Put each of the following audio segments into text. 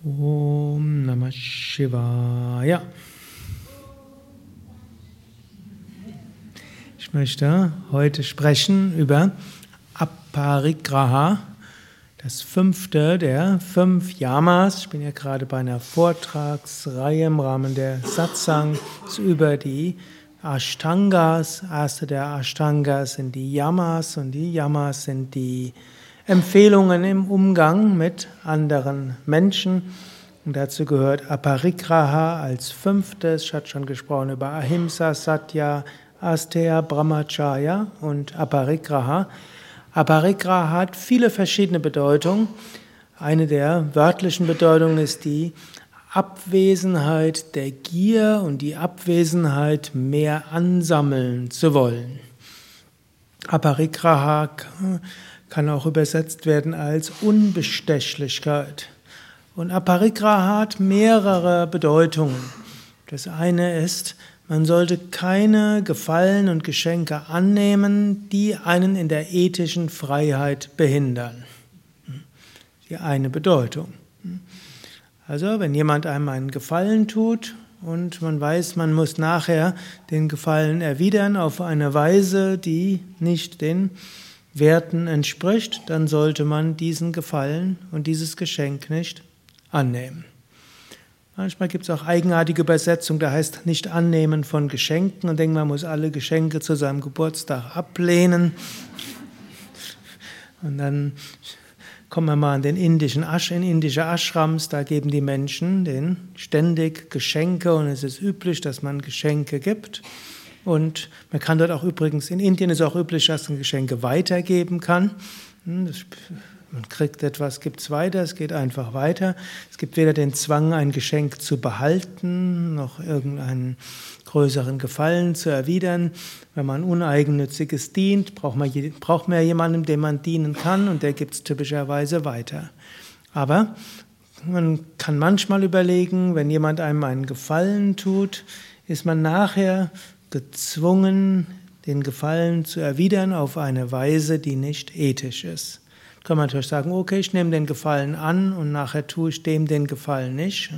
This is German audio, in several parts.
Om Namah Shivaya. Ich möchte heute sprechen über Aparigraha, das fünfte der 5 Yamas. Ich bin ja gerade bei einer Vortragsreihe im Rahmen der Satsangs über die Ashtangas. Erste der Ashtangas sind die Yamas und die Yamas sind die Empfehlungen im Umgang mit anderen Menschen. Und dazu gehört Aparigraha als fünftes. Ich hatte schon gesprochen über Ahimsa, Satya, Asteya, Brahmacharya und Aparigraha. Aparigraha hat viele verschiedene Bedeutungen. Eine der wörtlichen Bedeutungen ist die Abwesenheit der Gier und die Abwesenheit, mehr ansammeln zu wollen. Aparigraha kann auch übersetzt werden als Unbestechlichkeit. Und Aparigraha hat mehrere Bedeutungen. Das eine ist, man sollte keine Gefallen und Geschenke annehmen, die einen in der ethischen Freiheit behindern. Die eine Bedeutung. Also, wenn jemand einem einen Gefallen tut und man weiß, man muss nachher den Gefallen erwidern auf eine Weise, die nicht den Werten entspricht, dann sollte man diesen Gefallen und dieses Geschenk nicht annehmen. Manchmal gibt es auch eigenartige Übersetzungen, da heißt nicht annehmen von Geschenken und denkt, man muss alle Geschenke zu seinem Geburtstag ablehnen. Und dann kommen wir mal in indische Ashrams, da geben die Menschen denen ständig Geschenke und es ist üblich, dass man Geschenke gibt. Und man kann dort auch übrigens, in Indien ist auch üblich, dass man Geschenke weitergeben kann. Man kriegt etwas, gibt es weiter, es geht einfach weiter. Es gibt weder den Zwang, ein Geschenk zu behalten, noch irgendeinen größeren Gefallen zu erwidern. Wenn man Uneigennütziges dient, braucht man jemanden, dem man dienen kann, und der gibt es typischerweise weiter. Aber man kann manchmal überlegen, wenn jemand einem einen Gefallen tut, ist man nachher gezwungen, den Gefallen zu erwidern auf eine Weise, die nicht ethisch ist. Kann man natürlich sagen, okay, ich nehme den Gefallen an und nachher tue ich dem den Gefallen nicht.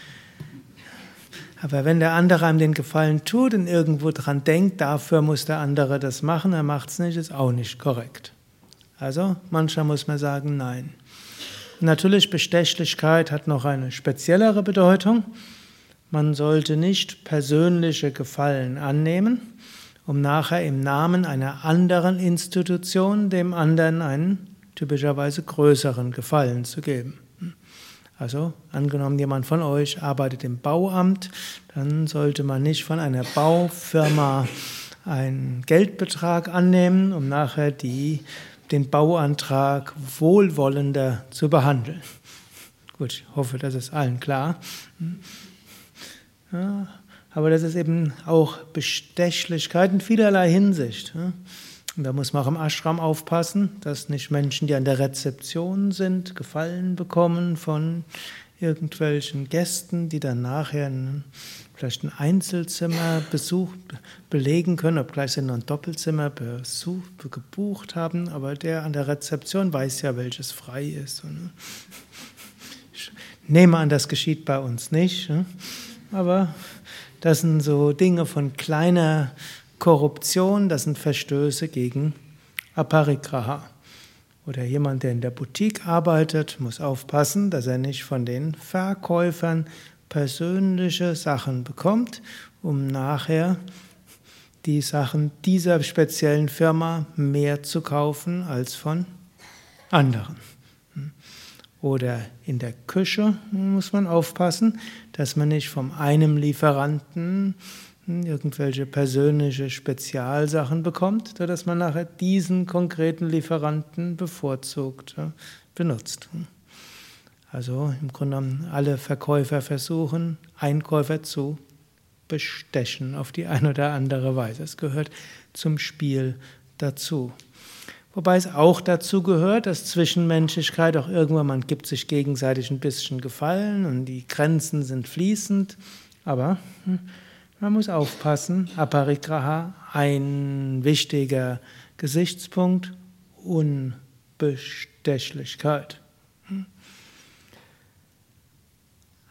Aber wenn der andere einem den Gefallen tut und irgendwo dran denkt, dafür muss der andere das machen, er macht es nicht, ist auch nicht korrekt. Also manchmal muss man sagen, nein. Natürlich, Bestechlichkeit hat noch eine speziellere Bedeutung. Man sollte nicht persönliche Gefallen annehmen, um nachher im Namen einer anderen Institution dem anderen einen typischerweise größeren Gefallen zu geben. Also, angenommen, jemand von euch arbeitet im Bauamt, dann sollte man nicht von einer Baufirma einen Geldbetrag annehmen, um nachher den Bauantrag wohlwollender zu behandeln. Gut, ich hoffe, das ist allen klar. Ja, aber das ist eben auch Bestechlichkeit in vielerlei Hinsicht. Und da muss man auch im Ashram aufpassen, dass nicht Menschen, die an der Rezeption sind, Gefallen bekommen von irgendwelchen Gästen, die dann nachher vielleicht ein Einzelzimmerbesuch belegen können, obgleich sie nur ein Doppelzimmerbesuch gebucht haben, aber der an der Rezeption weiß ja, welches frei ist. Ich nehme an, das geschieht bei uns nicht. Aber das sind so Dinge von kleiner Korruption, das sind Verstöße gegen Aparigraha. Oder jemand, der in der Boutique arbeitet, muss aufpassen, dass er nicht von den Verkäufern persönliche Sachen bekommt, um nachher die Sachen dieser speziellen Firma mehr zu kaufen als von anderen. Oder in der Küche muss man aufpassen, dass man nicht von einem Lieferanten irgendwelche persönliche Spezialsachen bekommt, sodass man nachher diesen konkreten Lieferanten bevorzugt benutzt. Also im Grunde genommen alle Verkäufer versuchen, Einkäufer zu bestechen auf die eine oder andere Weise. Es gehört zum Spiel dazu. Wobei es auch dazu gehört, dass Zwischenmenschlichkeit auch irgendwann, man gibt sich gegenseitig ein bisschen Gefallen und die Grenzen sind fließend, aber man muss aufpassen, Aparigraha, ein wichtiger Gesichtspunkt, Unbestechlichkeit.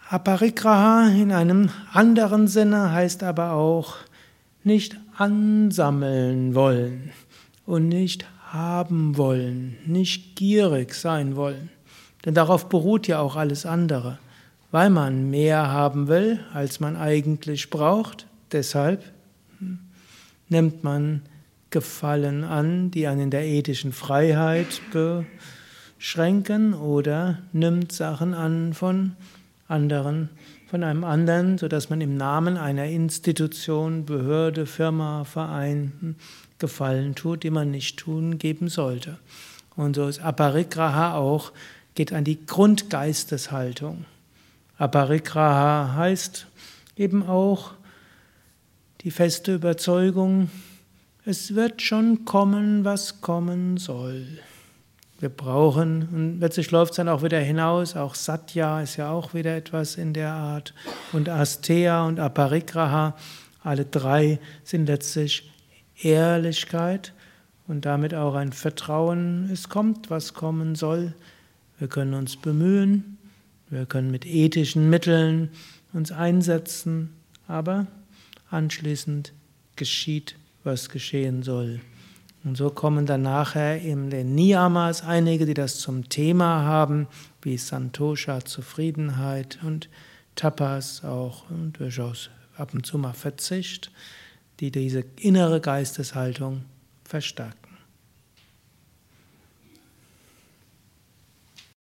Aparigraha in einem anderen Sinne heißt aber auch nicht ansammeln wollen und nicht haben wollen, nicht gierig sein wollen. Denn darauf beruht ja auch alles andere. Weil man mehr haben will, als man eigentlich braucht, deshalb nimmt man Gefallen an, die einen in der ethischen Freiheit beschränken, oder nimmt Sachen an von anderen, von einem anderen, sodass man im Namen einer Institution, Behörde, Firma, Verein Gefallen tut, die man nicht tun geben sollte. Und so ist Aparigraha auch, geht an die Grundgeisteshaltung. Aparigraha heißt eben auch die feste Überzeugung, es wird schon kommen, was kommen soll. Wir brauchen, und letztlich läuft es dann auch wieder hinaus, auch Satya ist ja auch wieder etwas in der Art, und Asteya und Aparigraha, alle drei sind letztlich Ehrlichkeit und damit auch ein Vertrauen, es kommt, was kommen soll. Wir können uns bemühen, wir können mit ethischen Mitteln uns einsetzen, aber anschließend geschieht, was geschehen soll. Und so kommen dann nachher in den Niyamas einige, die das zum Thema haben, wie Santosha, Zufriedenheit, und Tapas auch, und durchaus ab und zu mal Verzicht, die diese innere Geisteshaltung verstärken.